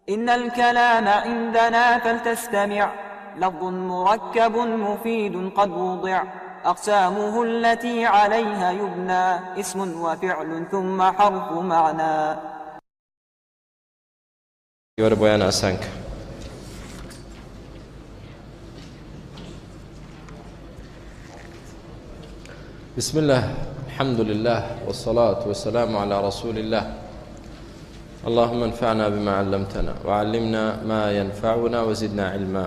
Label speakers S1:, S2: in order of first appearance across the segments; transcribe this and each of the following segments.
S1: إن الكلام عندنا فلتستمع لفظ مركب مفيد قد وضع أقسامه التي عليها يبنى اسم وفعل ثم حرف معنى.
S2: بيان أسانك. بسم الله، الحمد لله، والصلاة والسلام على رسول الله. اللهم انفعنا بما علمتنا وعلمنا ما ينفعنا وزدنا علما.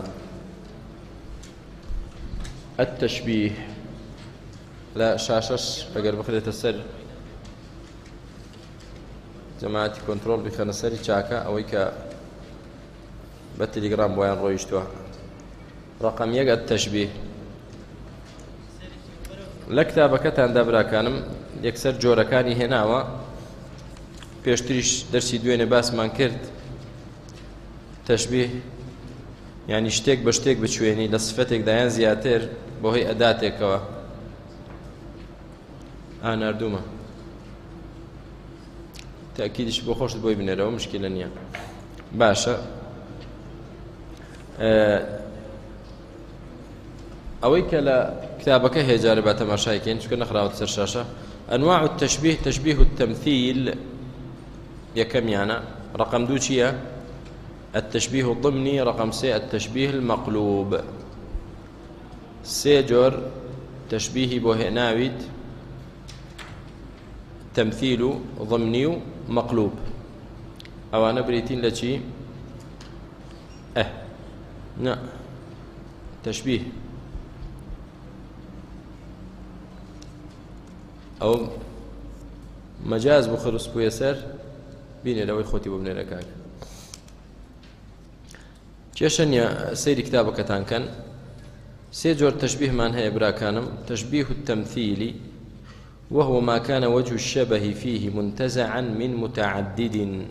S2: التشبيه لا شاشش اگر بخريت السر جماعتي كنترول بخنا سري چاكا اويك بالتليجرام بويان رويشتوا رقم 1 التشبيه. لكتابەکەتان دابراکانم یەکسەر جۆرەکانی هێناوە، پێشتریش دەرسی دوێنێ باسمان کرد. تەشبیه یعنی شتێک بە شتێک بچوێنی لە سفەتێکدا یان زیاتر بۆ هۆی ئەداتێکەوە. ناردوومە تاکیدش بۆ خۆشت بۆی بنێرەوە، مشکلە نییە. باشە، ئەوەی کە لە كتابك هي جاربة تماشايكين شكون نقراو تسر شاشة. أنواع التشبيه: تشبيه التمثيل يا كم يعني رقم 2 التشبيه الضمني، رقم 3 التشبيه المقلوب. سيجور تشبيه بوهناويت تمثيل ضمني مقلوب. أو أنا بريتين لشي لا تشبيه أو مجاز بخرس بو يسر بيني لو يخوتي ببني لكاك كيشن يا سيري كتابك تانكن. سيجور تشبيه من هي براكانم: تشبيه التمثيل وهو ما كان وجه الشبه فيه منتزعا من متعدد.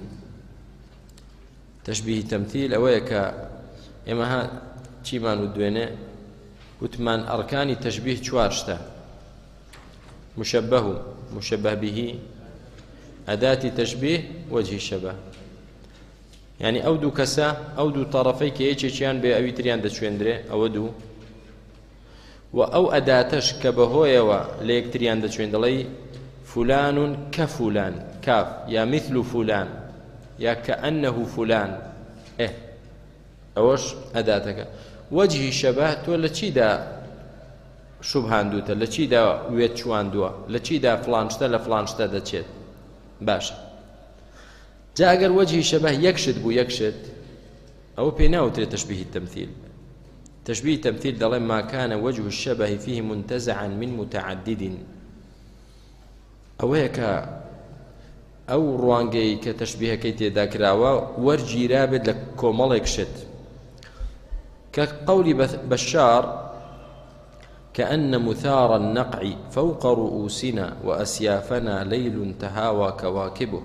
S2: تشبيه تمثيل أويك إما ها تشيمان ودوينه وتمان أركان تشبيه شوارشتا: مشبه، مشبه به، أداة تشبيه، وجه الشبه. يعني أو دو كسا أو دو طرفي كيتشيان بأوي تريان دشويندري أو دو وأو أداتش كبهويا وليك تريان دشويندلي فلان كفلان، كاف يا مثل فلان يا كأنه فلان. أوش أداتك. وجه الشبه تولى شي دا شوبهان دوتە لە چیدا وێت چواندووە، لە چیدا فلانشتە لە فلانشتە دەچێت. باشە، جا ئەگەر وەجهی شەبه یەکشت بوو یەکشت ئەوە پێی ناوترێت تشبيه التمثيل. تشبيه التمثيل دەڵێن ما كان وجه الشبه فيه منتزعا من متعدد. ئەوەیە کە ئەو ڕوانگەی کە تەشبیهەکەی تێدا کراوە وەرگیرا بێت لە کۆمەڵێک شت، کە قەولی بەشار: كأن مثار النقع فوق رؤوسنا وأسيافنا ليل تهاوى كواكبه.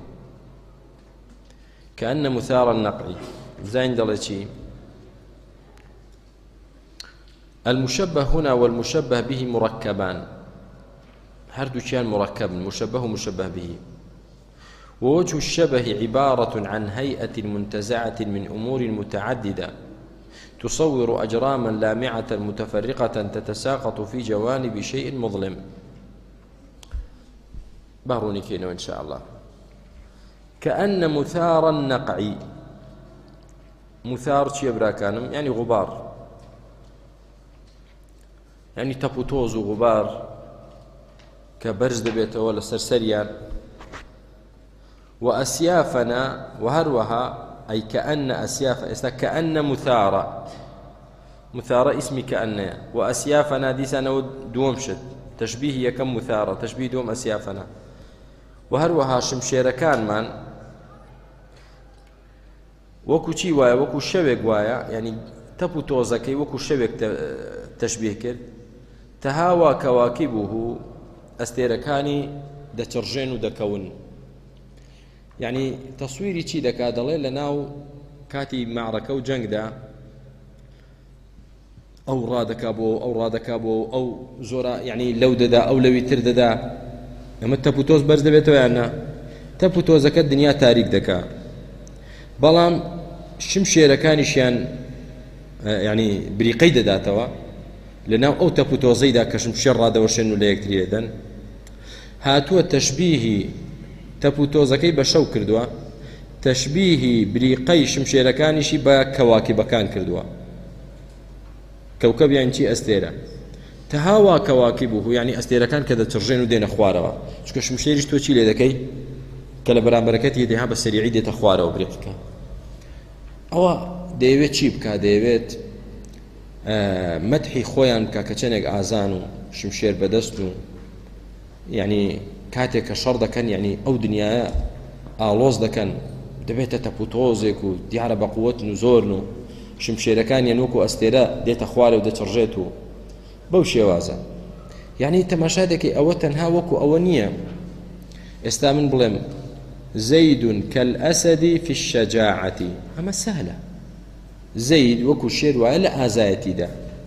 S2: كأن مثار النقع زين دلتي. المشبه هنا والمشبه به مركبان، هردو كان مركب، مشبه ومشبه به. ووجه الشبه عبارة عن هيئة منتزعة من أمور متعددة تصور أجراما لامعة متفرقة تتساقط في جوانب شيء مظلم. باروني كينو إن شاء الله. كأن مثار النقع، مثار شي براكانم يعني غبار، يعني تبوتوز وغبار كبرز دبيته ولا سرسريان. وأسيافنا وهروها أي كأن أسياف كأن مثارة، مثارة اسمي كأن، وأسيافنا دي سنة دومشت تشبيه يكم مثارة تشبيه دوم أسيافنا. وهروها شمشير كان من وكو شي وايا وكو شبك وايا، يعني تبو توزكي وكو شبك تشبيه كر. تهاوى كواكبه أستيركاني دترجين ودكون، يعني تصويري چی دەکات دەڵێ لەناو کاتی معرەکە و جەنگدا ئەو ڕادەکا بۆ ئەو ڕادەکا بۆ ئەو زۆرە، یعنی لەو دەدا ئەو لەوی تر دەدا. ئەمە تەپوتۆز بەرز دەبێتەوە یان نا؟ تەپوتۆزەکە دنیا تاریک دەکات، بەڵام شمشێرەکانیشیان يعني بریقەی دەداتەوە لەناو ئەو تەپوتۆزەیدا کە شمشێر ڕادەوەشێن و لە یەکتری دەدەن هاتووە تەشبیهی تەپوتۆزەکەی بە شەو کردووە تەشبیهی بریقەی شمشێرەکانیشی بە کەواکبەکان کردووە کەوکەبیان چی ئەستێرە تەهاوا کەواکی بوو یعنی ئەستێرەکان کە دەچڕژێن و دێنە خوارەوە چکە شمشێریش تۆ چی لێ دەکەی کە لە بەرامبەرەکەتی دێها بە سەریعی دێتە خوارەوە بریقەکە ئەوە دەیەوێت چی بکە دەیەوێت مەدحی خۆیان بکە کە چەندێک ئازان و شمشێر بەدەست و یعنی کاتێک کە شەڕ دەکەن یعنی ئەو دنیاە ئاڵۆز دەکەن دەبێتە تەپوتۆزێک و دیارە بە قووەتن و زۆرن و شمشێرەکان یان وەکو ئەستێرە دێتە خوارە و دەچڕژێت و بەو شێوازە یعنی تەماشا دەکەی ئەوە تەنها وەکو ئەوە نییە ئێستا من بڵێم زەید کەلئەسەد فی الشەجاعة ئەمە سەهلە زەید وەکو شێر وایە لە ئازایەتیدا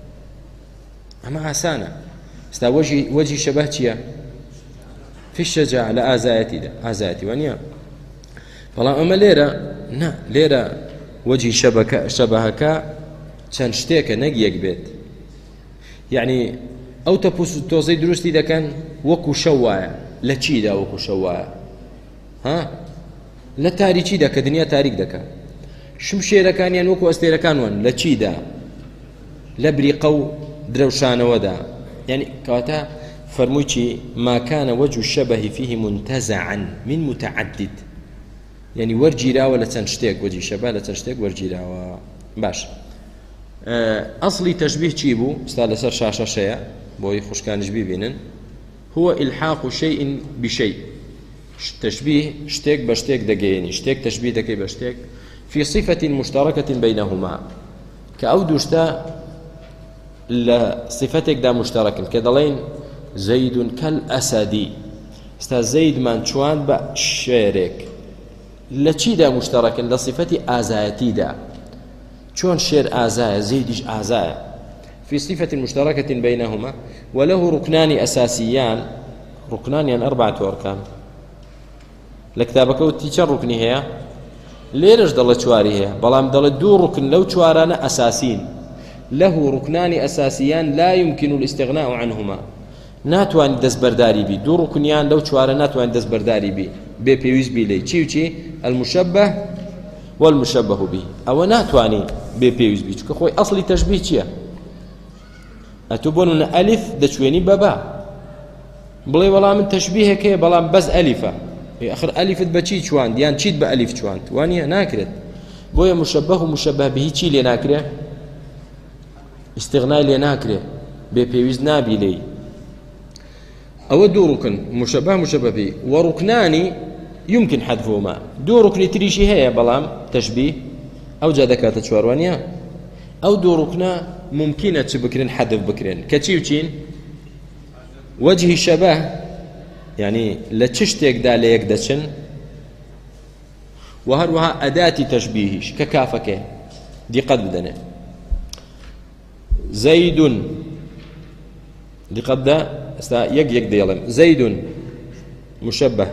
S2: ئەمە ئاسانە ئێستا وەجهی شەبەه چییە في الشجاعة لە ئازایەتیدا ئازایەتی وانە بەڵام ئەمە لێرە نا لێرە وەجهی شەبەهەکە چەند شتێکە نەک یەک بێت یعنی ئەو تەپوتۆزەی دروستی دەکەن وەکو شەو وایە لە چیدا وەکو شەو وایە ها لە تاریچیدا کە دنیا تاریک دەکات شمشێرەکانیان وەکو ئەستێرەکان وان لە چیدا لە بریقە و درەوشانەوەدا یعنی کەواتە فرمووی چی ما كان وجه الشبه فيه منتزعا من متعدد يعني وەرگیراوە لە چەند شتێک وەجهی شەبە لە چەند شتێک وەرگیراوە باش ئەسڵی تەشبیه چی بوو ستا لەسەر شاشەشەیە بۆی خوشکانش ببینن هو إلحاق شيء بشيء تشبيه شتێک بە شتێک دەگەیەنی شتێک تەشبیه دەکەی بە شتێک في صفة مشتركة بينهما كأو دوشتا لصفتك دا مشترك كدلين زيد كالأسد استا زيد من شوان بشيرك لچی دا مشترك لصفة آزايتي دا چون شير آزايا زيدش آزايا في صفة مشتركة بينهما وله ركنان أساسيان ركنان يعني 4 أركان لكتابك وتيشر ركني هي ليرش ضل چواري هي بلام ضل 2 ركن لو چوارنا أساسين له ركنان أساسيان لا يمكن الاستغناء عنهما ناتوان دەست بەرداری بی 2 ڕوکنیان لەو چوارە ناتوان دەست بەرداری بی بێ پێویست بی لێی چی و چی المشبه والمشبه به ئەوە ناتوانی بێ پێویست بی چکە خۆی ئەسڵی تەشبیه چییە ئەتۆ بۆنە ئەلیف دەچوێنی بەبا بڵێ وەڵام من تەشبیهەکەیە بەڵام بەس ئەلیفە ئەخر ئەلیفت بە چی چواند یان چیت بە ئەلیف چواند وانە ناکرێت بۆیە مشبه و مشبه به چی لێ ناکرێت استغنای لێ ناکرێت بێ پێویست نابی لێی أو 2 ركن مشبه به وركنان يمكن حذفهما 2 ركن تريشي هي بلام تشبيه أو جادك تشوروانيا أو 2 ركنا ممكنة بكرين حذف بكرين كتشي وشين وجه الشبه يعني لتشتيك دا ليك دشن وهروها أداة تشبيهش ككافك دي قد بدنا زيد دي قد دا يق ديالم زيد مشبه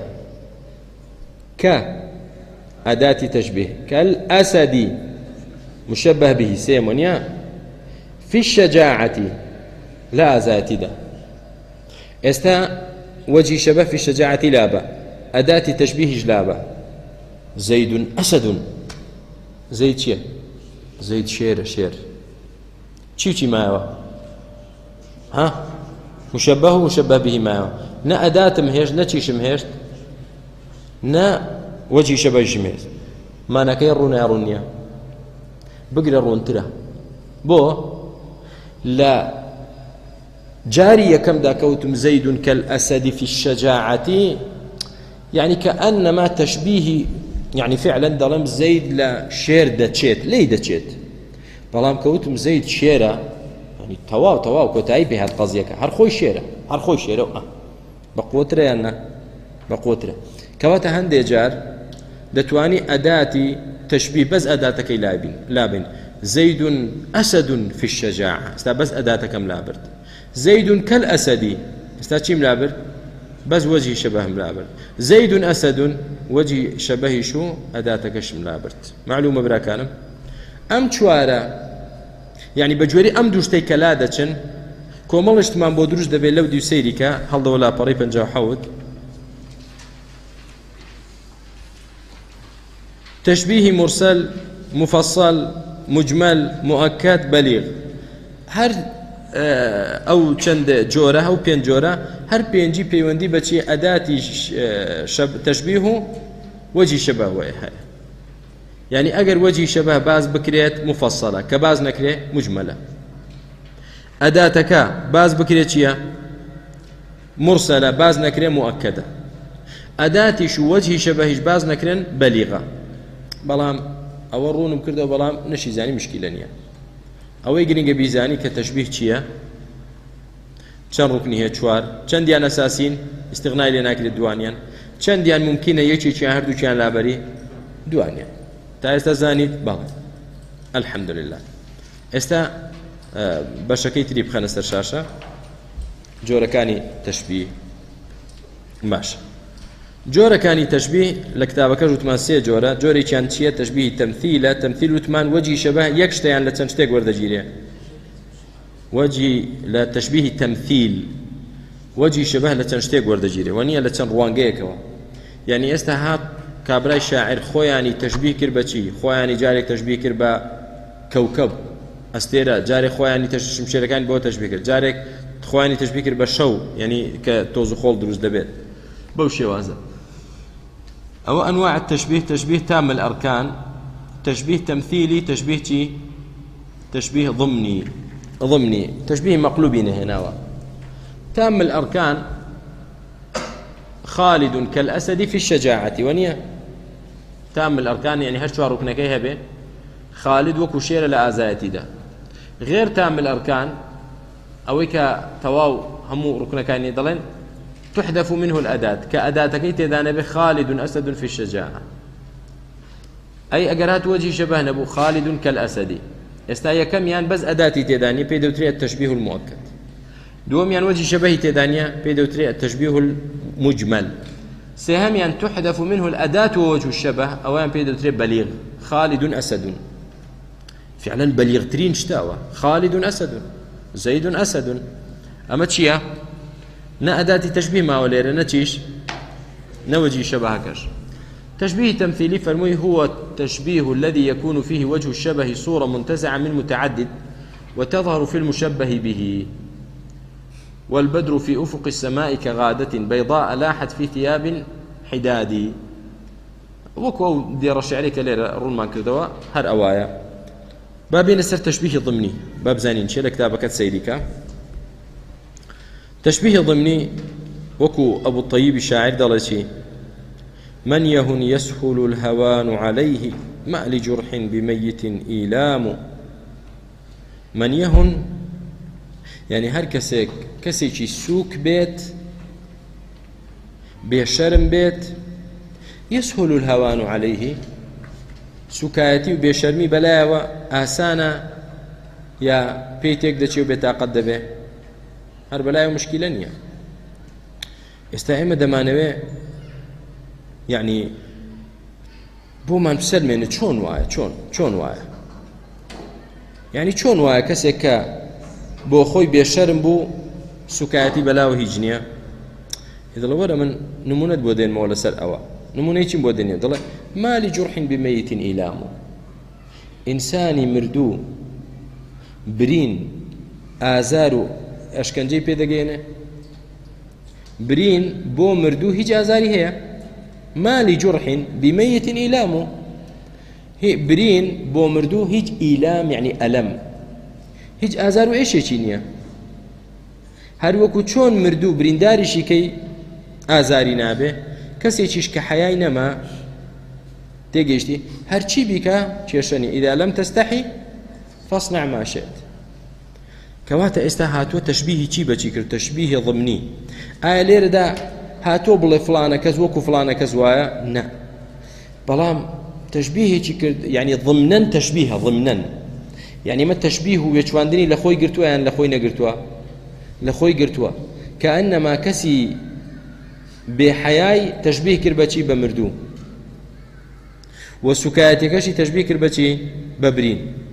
S2: كأداة تشبيه كالأسد مشبه به سيمونيا في الشجاعة لا ذات دا استا وجه شبه في الشجاعة لابا أداة تشبيه جلابا زيد أسد زيد شير زيد شير شي ما ها مشبه ومشبه به معه نا أداة مهيش نا چيش مهيش نا وجه شبه مهيش ما نكير رونا رونيا بقرا رون ترى بو لا جارية كم دا كوتم زيد كالأسد في الشجاعة يعني كأنما تشبيه يعني فعلا ظلم زيد لا شير دا تشيت لي دا تشيت بلام كوتم زيد شيرا تەواو کۆتایی پێ هات قەزیەکە هەر خۆی شێرە بەقوترە یاننا بەقوترە کەواتە هەندێک جار دەتوانی ئەداتی تەشبیه بەس ئەداتەکەی لابن زەید ئەسەد في الشەجاعە ئێستا بەس ئەداتەکەم لابرد زەید کەلئەسەدی ئێستا چیم لابرد بەس وەجهی شەبەهم لابرد زەید ئەسەد وەجهی شەبەهیش و ئەداتەکەشم لابرد معلومە براکانم ئەم چوارە یعنی بە گوێرەی ئەم دوو شتەی کە لا دەچن کۆمەڵشتمان بۆ دروست دەبێت لەو دوو سەیریکە هەڵدەوە لاپەڕی 57 تشبيه مرسل مفصل مجمل مؤكد بليغ هر او چند جوره او پێنج جۆرە هەر پێنجی پەیوەندی بەچی ئەداتی تشبيه و وجهی شەبه هەیە يعني ئەگەر وجهی شەبه باز بکرێت مفصلە کە باز نەکرێت مجملە ئەداتەکە باز بکرێت چییە مرسلە باز نەکرێت مؤکدە ئەداتیش و وجهی شەبهیش باز نەکرێن بەلیغە بەڵام ئەوە ڕوونم کردەوە بەڵام نەشیزانی مشکلە نییە ئەوەی گرنگە بیزانی کە تەشبیه چییە چەند ڕوکنی هەیە چوار چەندیان ئەساسین استیغنای لێ ناکرێت دوانیان چەندیان ممکنە یەکێکیان هەردووکیان لابەری دوانیان تا ئێستا زانیت بەڵێ الحەمدولله ئێستا بەشەکەی تری بخەنە سەر شاشە جۆرەکانی تەشبیه باشە جۆرەکانی تەشبیه لە کتابەکەش وتمان سێ جۆرە جۆرێکیان چییە تەشبیه تەمثیلە تەمثیل وتمان وەجهی شەبه یەک شتەیان لە چەند شتێک وەردەگیرێ وەجهی لە تەشبیه تەمثیل وەجهی شەبه لە چەند شتێک وەردەگیرێ وەنیە لە چەند ڕوانگەیەکەوە یعنی ئێستا هات کابرای شاعر خۆیانی تەشبیه کرد بە چی خۆیانی جارێک تەشبیه کرد بە کەوکەب ئەستێرە جارێک خۆیانی شمشێرەکانی بۆ تەشبیه کرد جارێک خۆیانی تەشبیه کرد بە شەو یعنی کە تۆز و خۆڵ دروست دەبێت بەو شێوازە أو أنواع التشبيه تشبيه تام الأركان تشبيه تمثيلي تشبيه تي تشبيه ضمني تشبيه مقلوبين هنا تام الأركان خالد كالأسد في الشجاعة ونية تام الأركان يعني هرشوا ركنكيها به خالد وكشير لآزايتي ده غير تام الأركان أويك تواو همو ركنكين ضلين تحذف منه الأداة كأداتك تدان به خالد أسد في الشجاعة أي أجرات وجه شبه نبو خالد كالأسد استايا كم يان بس أداتي تداني بيدوتري التشبيه المؤكد دوم يان وجه شبه تدانيا بيدوتري التشبيه المجمل سهم يان تحذف منه الأداة ووجه الشبه أو يان بيدوتري بليغ خالد أسد فعلا بليغ ترين شتاوى خالد أسد زيد أسد أما تشيا نا أداة تشبيه ما وليرة نتيش نوجي شبهكش تشبيه تمثيلي فرموي هو التشبيه الذي يكون فيه وجه الشبه صورة منتزعة من متعدد وتظهر في المشبه به والبدر في أفق السماء كغادة بيضاء لاحت في ثياب حداد وكو دير الشعري كليرة رولمان كردوا هر أوايا بابين السر تشبيه ضمني باب زانين شيل كتابك سيديكا تشبيه ضمني وكو أبو الطيب الشاعر دلتي من يهن يسهل الهوان عليه ما لجرح بميت إيلام من يهن يعني هر كسيكي سوك بيت بشرم بيت يسهل الهوان عليه سكايتي وبشرمي بلاوة آسانا يا بيتك دتشي وبتاقد به هر بلاي مشكلة نية استعمل دمانوي يعني بو من بسلمين شون وايا يعني شون وايا كسيكا بو خوي بيشرم بو سكايتي بلاو هيجنيا إذا لورا من نمونة بودين مولا سر أوا نمونة يتم بودين يدل ما لجرح بميت إيلام إنساني مردو برين آزارو ئەشکەنجەی پێدەگەێنێ برین بۆ مردوو هیچ ئازاری هەیە مالی جوڕحین بیمەیەتین ئیلام و برین بۆ مردوو هیچ ئیلام یعنی ئەلەم هیچ ئازار و ئێشێکی نییە هەروەکو چۆن مردوو برینداریشی کەی ئازاری نابێ کەسێکیش کە حەیای نەما تێگەیشتی هەرچی بیکە کێشەنی ئیدا لەم تەستەحی فەصنع ما شئت كواتا استا هاتو تشبيه چی بچی کرد تشبيه ضمني آیا لێرە دا هاتو بڵێ فلانە کەس وەکو فلانە کەس وایە نا بەڵام تشبيهێکی کرد يعني ضمنا تشبيه ضمنا يعني ما تشبيه وێچواندنی لە خۆی گرتووە یان لە خۆی نەگرتووە لە خۆی گرتووە كأنما کەسی بێحەیای تشبيه کرد بەچی بە مردوو و سوکایەتەکەشی تشبيه کرد بەچی بە برین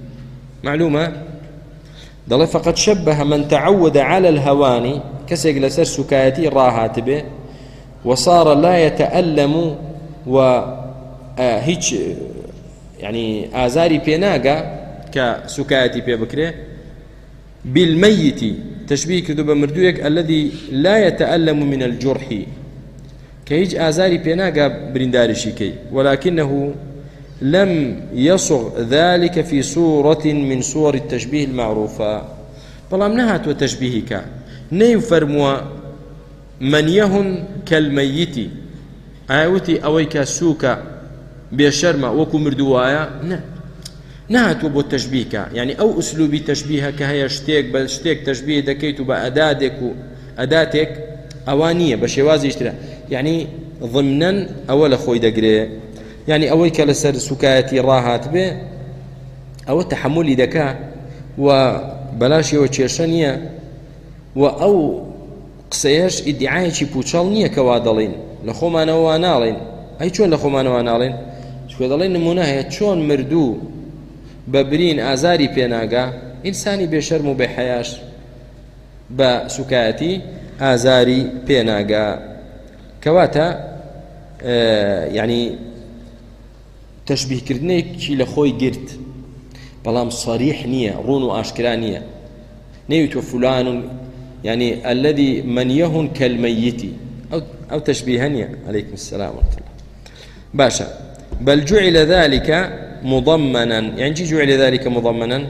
S2: معلومة دڵێ فقط شبه من تعود على الهوان كسيق لسر سكايتي راهات به وصار لا يتألم و هيج يعني آزاري بيناغا كسكايتي بيبكري بالميت تشبيه كردو بمردويك الذي لا يتألم من الجرح كهيج آزاري بيناغا برندارشي كي ولكنه لم يصغ ذلك في صورة من صور التشبيه المعروفة بلام نهات وتشبيهك نيفرموا من يهن كالميت آيوتي أويك سوكا بشرمة وكو مردوايا نهات وبو تشبيهك يعني أو أسلوبي تشبيهك هي شتيك بل شتيك تشبيه دكيتو بأداتك وأداتك أوانية بشوازي اشترا يعني ضمنا أول خوي دقري يعني أويك لسر سكايتي راهات به أو تحملي دكا وبلاشي وتشيشانية وأو قسيش ادعاء شي بوشالنية كوادلين لخوما نوانالين أي شون لخوما نوانالين شو دلين نمونها شون مردو ببرين آزاري بيناغا إنساني بشرم بحياش بسكايتي آزاري بيناغا كواتا يعني تشبيه كردنيك شي لخوي قرت بلام صريح نية رون وآشكرا نية نيوت فلان يعني الذي من يهن كالميت أو تشبيه نية عليكم السلام ورحمة الله باشا بل جعل ذلك مضمنا يعني جعل ذلك مضمنا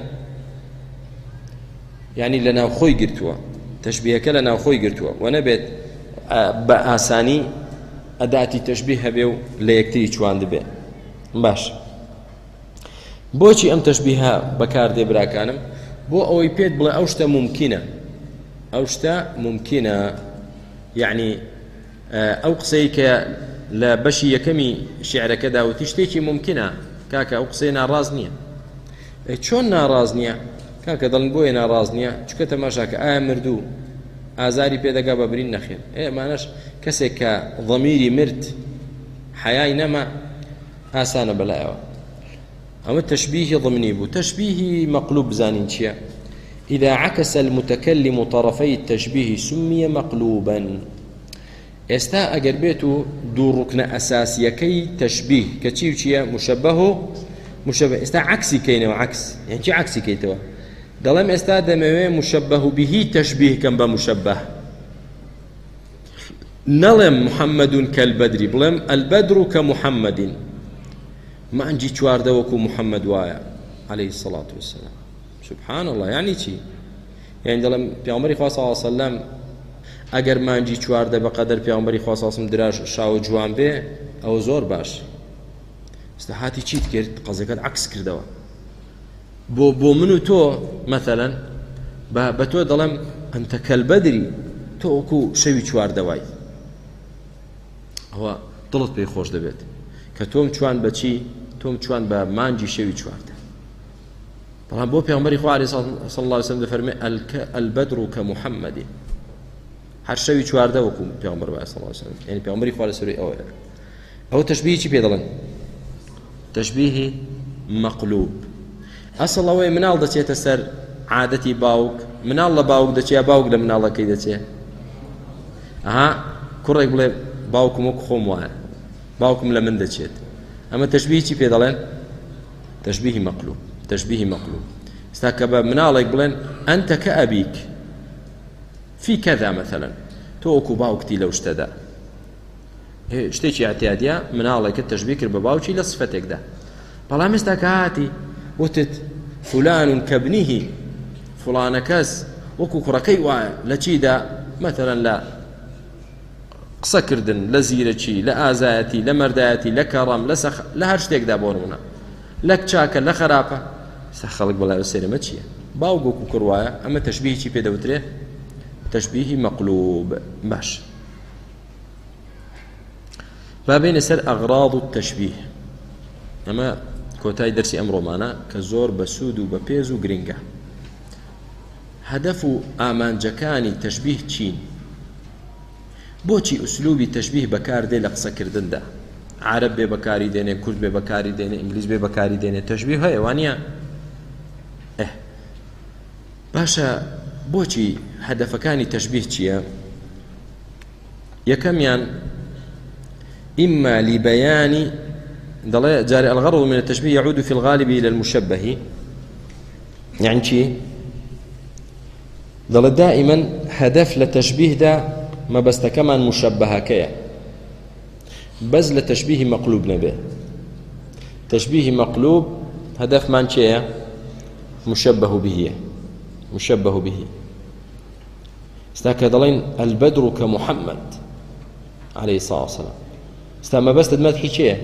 S2: يعني لنا خوي قرتوا تشبيهك لنا خوي قرتوا ونبت بآساني أداتي تشبيه بيو ليكتري شوان دبي باش بۆچی ئەم تەشبیهە بەکاردێ براکانم بۆ ئەوەی پێت بڵێ ئەو شتە ممکنە ئەو شتە ممکنە یعنی ئەو قسەی کە لە بەشی یەکەمی شیعرەکەدا وتی شتێکی ممکنە کاکە ئەو قسەی ناڕاز نییە چۆن ناڕاز نییە کاکە دڵن بۆیە ناڕاز نییە چکە تەماشاکە ئایا مردوو ئازاری پێدەگا بە برین نەخێن ئێمانەش کەسێک کە ضەمیری مرد حەیای نەما ئاسانە بەلایەوە أما التشبيه ضمني بو تشبيه مقلوب زانين شيا إذا عكس المتكلم طرفي التشبيه سمي مقلوبا استا أقربيتو دو ركن أساسية كي تشبيه كتشيو شيا مشبه استا عكسي كينا وعكس يعني شي عكسي كي توا دلم استا دموي مشبه به تشبيه كم بمشبه نلم محمد كالبدر بلم البدر كمحمد ما عندي چوارده وكو محمد وايا عليه الصلاة والسلام سبحان الله يعني چی يعني دلم پیامبری خدا صلی الله علیه و سلم اگر ما عندي چوارده بقدر پیامبری خدا صلی الله علیه و سلم دراش شاو جوان به او زور باش استحاتی چیت کرد قضیه عکس کردوا بو منو تو مثلا بتو دلم انت كالبدري تو اكو شوي چوارده واي هو طلت بي خوش دبيت كتوم چوان بچی توم چوان با مانجی شوی چوارده بلان بو پیغمبری خواه علیه صلی الله علیه وسلم دفرمی البدر كمحمد هر شوی چوارده وکو پیغمبر با صلی الله علیه وسلم یعنی پیغمبری خواه سوری او تشبیه چی پیدلن تشبیه مقلوب اصل اوه منال دچه تسر عادتی باوک منال باوک دچه باوک لمنال کی دچه اها کوڕێک بڵێ باوکم وەکو خۆم وایە باوكم لمن دچێت ئەمە تشبیه چی پێ دەڵێن تشبیه مقلوب ستا کە بە مناڵێک بڵێن ئەنتە کە ئەبیک في كذا مثلا تۆ وەکو باوکتی لەو شتەدا شتێکی اعتیادیە مناڵێکت تشبیه کرد بە باوکی لە صفەتێکدا بەڵام ئێستا کە هاتی وتت فلان كابنه فلانە کەس وەکو کوڕەکەی وایە لە چیدا مثلا لا قسە کردن لە زیرەکی لە ئازایەتی لە مەردایەتی لە کەڕەم لە هەر شتێکدا بۆ نمونە لە چاکە لە خراپە خەڵک بەڵای سێرەمە چییە باوک وەکو کوڕوایە ئەمە تەشبیهی پێ دەوترێت تەشبیهی مەقلوب باش بابینە سەر ئەغراض و تەشبیه ئەمە کۆتای دەرسی ئەمڕۆمانە کە زۆر بە سوود و بە پێز و گرنگە هەدەف و ئامانجەکانی تەشبیه چین بۆچی ئوسلوبی تەشبیه بەکاردێ لە قسەکردندا عەرەب بێ بەکاری دێنێ کورد بێ بەکاری دێنێ ئینگلیز بێ بەکاری دێنێ تەشبیه هەیە وانە باشە بۆچی هەدەفەکانی تەشبیه چییە؟ یەکەمیان إما لبيان جاري الغرض من التشبيه يعود في الغالب إلى المشبه يعني شي ضل دائما هدف لتشبيه ده ما بس كمان مشبهة كيا بس لتشبيه مقلوب نبي تشبيه مقلوب هدف من شيء مشبه به استاك ضلين البدر كمحمد عليه الصلاة والسلام استما بس المدح شيء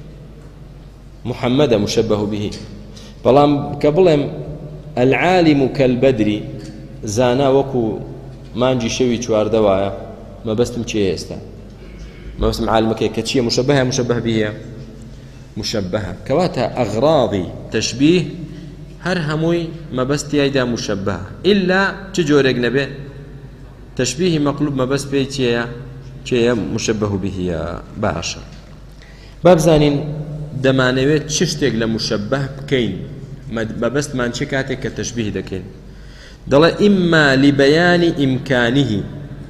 S2: محمد مشبه به بلام قبلهم العالم كالبدر زانا وكو مانجي شوي چواردوايا ما بستم شيء استا ما بستم عالمك كشيء مشبه به مشبهة كواتا أغراضي تشبيه هر هموي ما بستي ايدا مشبهة إلا تجورق نبي تشبيه مقلوب ما بس بيتيا شيء مشبه به باشا باب زانين دمانويت ششتك لمشبه بكين ما بس ما نشكاتك كتشبيه دكين دل إما لبيان إمكانه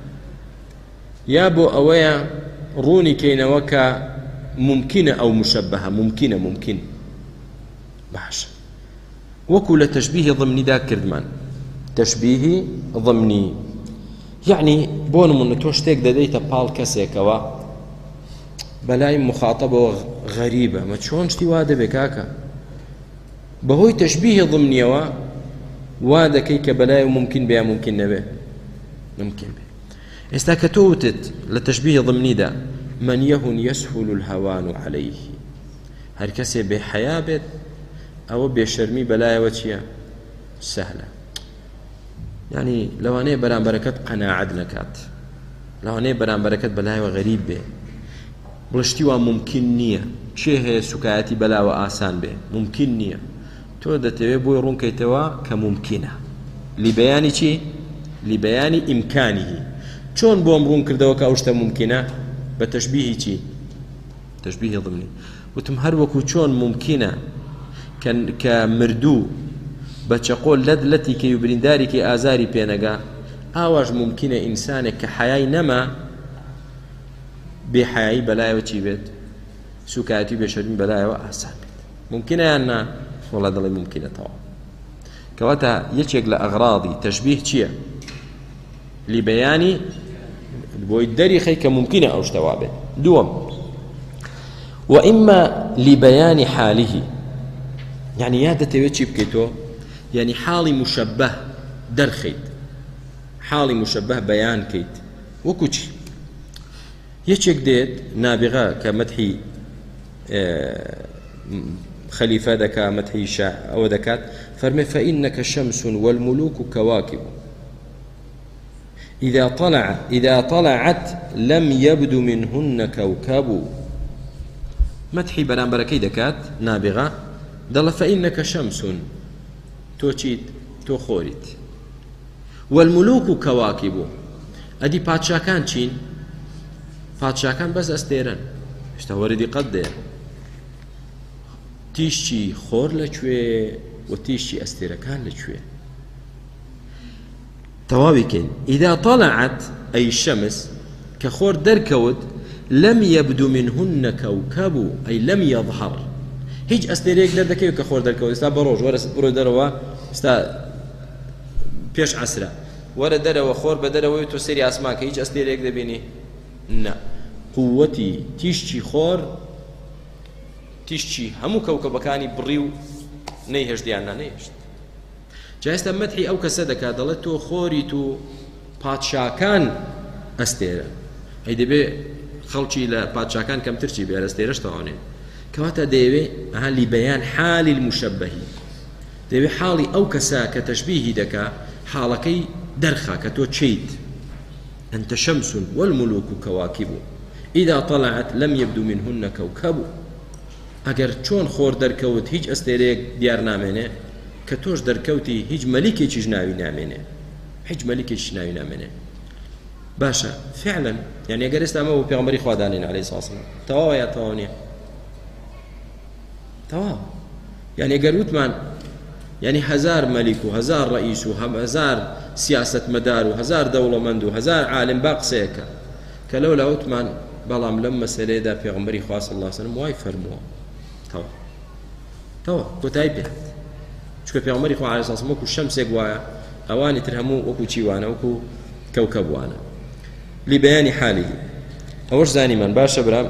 S2: يابو أويا روني كين وكا ممكنة أو مشبهة ممكنة باشا وكل تشبيه ضمني دا كردمان تشبيه ضمني يعني بون من توشتك دديت بال كسيكوا بلاي مخاطبة غريبة ما تشون شتي واده بكاكا بهوي تشبيه ضمني واده كيك بلاي ممكن بها ممكن نبه ممكن به استاكتوتت لتشبيه ضمني دا من يهن يسهل الهوان عليه هر كسي بحيابت أو بشرمي بلاي وشيا سهلة يعني لو أنا بران بركات قناعة نكات لو أنا بران بركات بلاي وغريب به بلشتيوا ممكن نية شيء هي سكاتي بلا وآسان به ممكن نية تو دتوي بوي رون كيتوا كممكنة لبيان شيء لبيان إمكانه شون بوم رون كردوا كأوشتا ممكنة بتشبيه شيء تشبيه ضمني وتمهر وكو شون ممكنة كمردو بتقول لدلتي كيبرنداري كآزاري بينغا آواج ممكنة إنسانك كحياي نما بحياي بلاي وشي بيت سكاتي بشرين بلاي وأحسان بيت ممكنة أن والله ضلي ممكنة طبعا كواتا يشيق لأغراضي تشبيه شيء لبياني بويدري خي كممكنة أو اشتوابه دوم وإما لبيان حاله يعني يا دتويتشي بكيتو يعني حالي مشبه درخيت حالي مشبه بيان كيت وكوتشي يشيك ديت نابغة كمدحي خليفة دكا مدحي شاع أو دكات فرمي فإنك شمس والملوك كواكب إذا طلعت لم يبد منهن كوكب مدحي بران بركي دكات نابغة دل فإنك شمس توچيت تو خوريت والملوك كواكب أدي باتشاكان چين باتشاكان بس أستيرن اشتوردي قد تيشي خور لچوي وتيشي أستيركان لچوي توابكين إذا طلعت أي الشمس كخور دركود لم يبدو منهن كوكب أي لم يظهر هیچ ئەستێرەیەک دەردەکەوێت کە خۆر دەرکەوت ئێستا بە ڕۆژ وەرە بڕۆ دەرەوە ئێستا پێش عەسرە وەرە دەرەوە خۆر بە دەرەوەی تۆ سەیری ئاسمان کە هیچ ئەستێرەیەک دەبینی نا قووەتی تیشتی خۆر تیشتی هەموو کەوکەبەکانی بڕی و نەیهێشتیاننا نەیهێشت جا ئێستا مەدحی ئەو کەسە دەکات دەڵێت تۆ خۆریت و پادشاکان ئەستێرە ئەی دەبێ خەڵکی لە پادشاکان کەمترچی بێ ئەستێرەش تەواوێ كواتا ديوي لبيان حال المشبه ديوي حالي أو كسا كتشبيه دكا حالكي درخا كتو تشيت أنت شمس والملوك كواكب إذا طلعت لم يبدو منهن كوكب أجر چون خور دركوت هيج أستيريك ديار نامينه كتوش دركوتي هيج ملكي جناوي نامينه هيج ملكي جناوي نامينه باشا فعلا يعني أجر استعمله بيغمبري خوادانين عليه الصلاة والسلام تواوا يا تواوني تمام يعني قالوت مان يعني 1000 ملك و1000 رئيس و1000 سياسة مدار و1000 دولمند و1000 عالم باقسيك كلو لاوتمان بلام لما سليدا پیغمبري خاص الله عليه وسلم واي فرموا توا كتايبه شكو پیغمبري خو عليه الصلاه والسلام الشمس يقوايا اواني ترهمو وكو تشيوانا وكو كوكب وانا لبيان حاله اوش زاني من باشا برام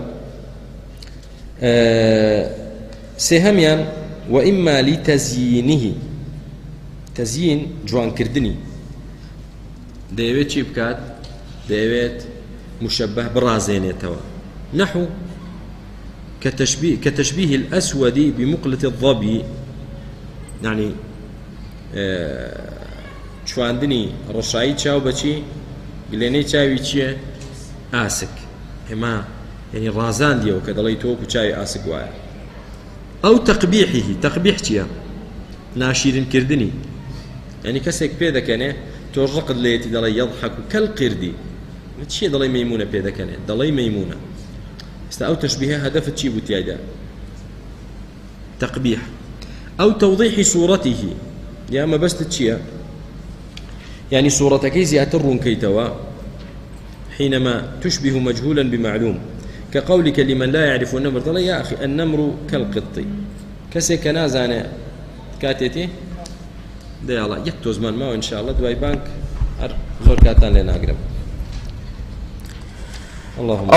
S2: سهميان واما لتزيينه تزيين جوان كردني ديويت شي بكات ديويت مشبه برازينيتوا نحو كتشبيه الأسود بمقلة الظبي يعني شو عندني رشاي تشاو بشي قلني تشاوي تشي آسك هما يعني رازان ديو كدلي توكو تشاوي آسك وايا أو تقبيح تيا ناشيرين كردني يعني كسك بيدا كان تورق الليتي دلي يضحك كالقردي تشي دلي ميمونة بيدا كان دلي ميمونة أو تشبيهها هدف تشيب تيادا تقبيح أو توضيح صورته يا أما بس تشيا يعني صورتك زياتر كيتوا حينما تشبه مجهولا بمعلوم كقولك لمن لا يعرف النمر قال يا أخي النمر كالقط كسي كنازانة كاتيتي ده يلا يكتوز من ما إن شاء الله دواي بانك زور كاتان لنا أقرب اللهم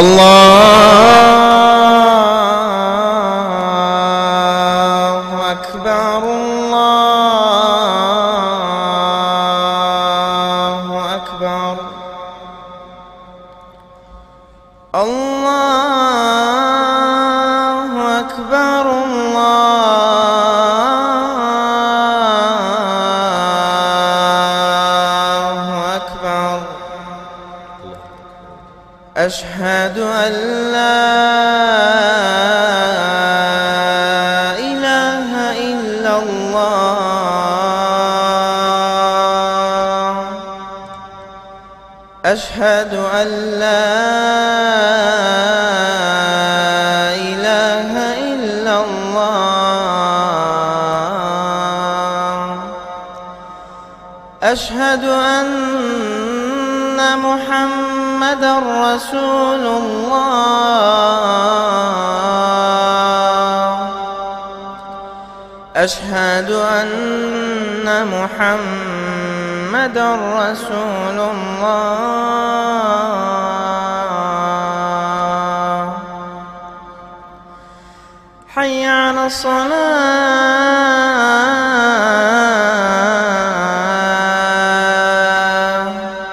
S3: الله أكبر الله أكبر الله أكبر الله أكبر أشهد أن لا إله إلا الله أشهد أن لا إله إلا الله أشهد أن محمد رسول الله أشهد أن محمد رسول الله حي على الصلاة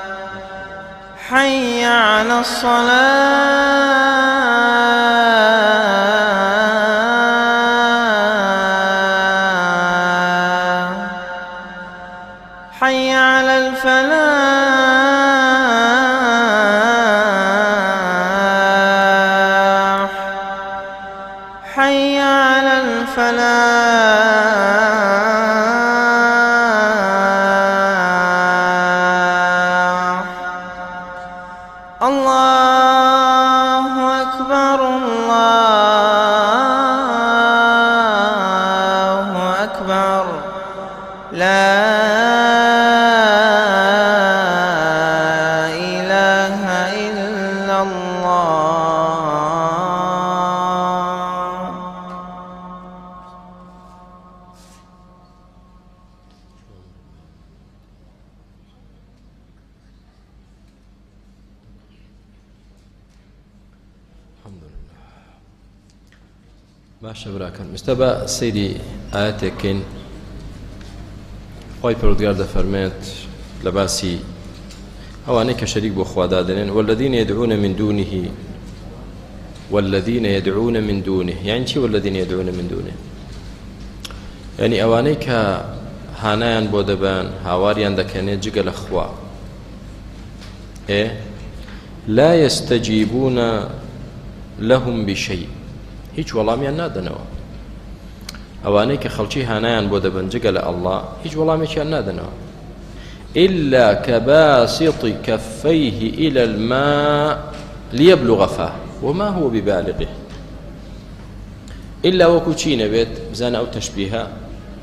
S3: حي على الصلاة حي على الفلاح حي على الفلاح الله أكبر الله أكبر لا إله إلا الله
S2: الحمد لله باشا براكن مستبا سيدي آياتكين خوي پروردگار دفرميت لباسي اواني كشريك بو خوادادنين والذين يدعون من دونه يعني شي والذين يدعون من دونه يعني اواني كهانيان بودبان هاواريان دكني جگل اخوا لا يستجيبون لهم بشيء هيج وڵامیان نادنەوە ئەوانەی کە خەڵکی هانایان بۆ دەبەن جگە لە ئەڵڵا هیچ وەڵامێکیان نادنەوە إلا كباسط كفيه إلى الماء ليبلغ فاه وما هو ببالغه إلا وكو چینە بێت بزانە ئەو تەشبیهە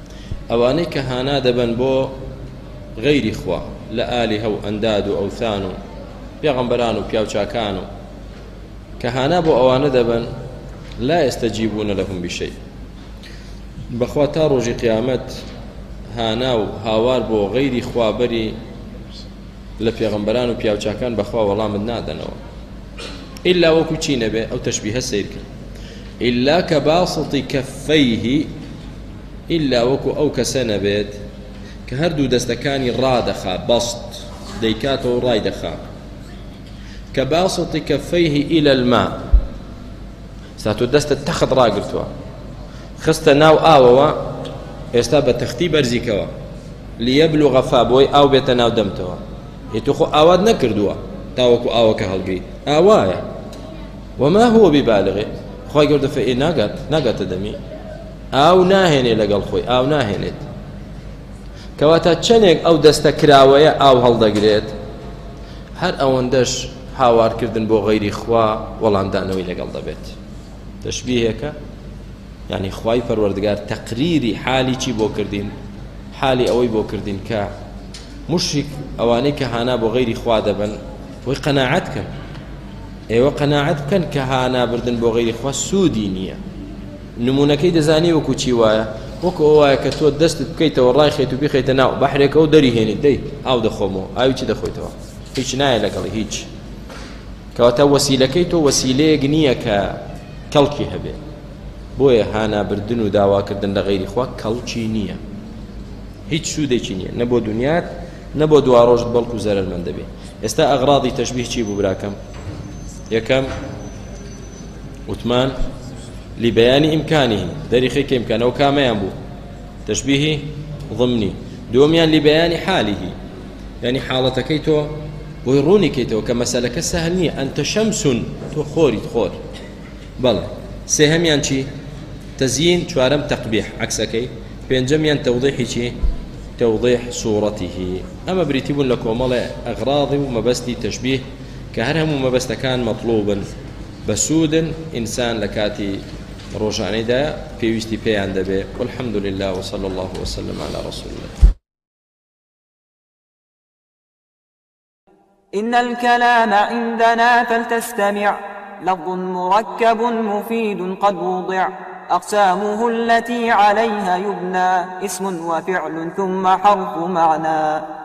S2: ئەوانەی کە هانا دەبن بۆ غەیری خوا لە ئالیهە و ئەنداد و ئەوثان و پێغەمبەران و پیاوچاکان و کە هانا بۆ ئەوانە دەبن لا يستجيبون لهم بشيء بەخوا تا ڕۆژی قیامەت هانا و هاوار بۆ غەیری خوابەری لە پێغەمبەران و پیاوچاکان بەخوا وەڵامت نادەنەوە ئیلا وەکو چی نەبێ ئەو تەشبیهە سیر کرد ئیلا کە باسڵی کەفەیهی ئیلا وەکو ئەو کەسە نەبێت کە هەردوو دەستەکانی ڕادەخا بەست دەیکاتەوە ڕای دەخا کە باسڵی کەفەیهی ئیلە الماء ساتۆ دەستت تەخت ڕاگرتووە خستە ناو ئاوەوە ئێستا بە تەختی بەرزیکەوە لیەبلوغ فا بۆی ئاو بێتە ناو دەمتەوە هیتو خۆ ئاوات نەکردووە تاوەکو ئاوەکە هەڵگریت ئاوایە وما هو ببالغ خۆی گەوردە فەئێ ناگاتە دەمی ئاو ناهێنێ لەگەڵ خۆی ئاو ناهێنێت کەواتە چەندێک ئەو دەستە کراوەیە ئاو هەڵدەگرێت هەر ئەوەندەش هاوارکردن بۆ غەیری خوا وەڵامدانەوەی لەگەڵ دەبێت تەشبیهێکە یعنی خوای پەروەردگار تەقریری حالی چی بۆ کردین حالی ئەوەی بۆ کردین کە مشرک ئەوانەی کە هانا بۆ غەیری خوا دەبن بۆی قەناعەت کەن ئێوە قەناعەت بکەن کە هانابردن بۆ غەیری خوا سوودی نییە نمونەکەی دەزانی وەکو چی وایە وەکو ئەو وایە کە تۆ دەستت بکەیتەوە ڕای خێت و بخەیتە ناو بەحرێکە و دەریهێنیت دەی ئاو دەخۆمەوە ئاوی چی دەخۆیتەوە هیچ نایە لەگەڵی هیچ کەواتە وەسیلەکەی تۆ وەسیلەیەک نییە کە کەڵکی هەبێ بۆیە هانابردن و داواکردن لە غەیری خوا کەڵکی نییە هیچ سوودێکی نییە نە بۆ دنیات نە بۆ دوا ڕۆژت بەڵکو زەرەرمەند دەبێ ئێستا ئەغراضی تەشبیه چی بوو براکەم یەکەم وتمان لبيان إمكانه دەریخی کە ئیمکانەوە کامیان بوو تەشبیهی ضمنی دووەمیان لبيان حاله یعنی حاڵەتەکەی تۆ بۆی ڕوونی کەیتەوە کە مەسەلەکە سەهل نییە ئەنتە شەمسون تۆ خۆریت خۆر بەڵێ سێهەمیان چی تەزیین چوارەم تەقبیح عەکسەکەی پێنجەمیان تەوضیحی چی توضيح صورته أما بريتيبون لكم الله أغراضي ومبستي تشبيه كهرهم ومبست كان مطلوبا بسود إنسان لكاتي روجاني دا في ويستي بي عند بي والحمد لله وصلى الله وسلم على رسول الله.
S1: إن الكلام عندنا فلتستمع لفظ مركب مفيد قد وضع أقسامه التي عليها يبنى اسم وفعل ثم حرف معنى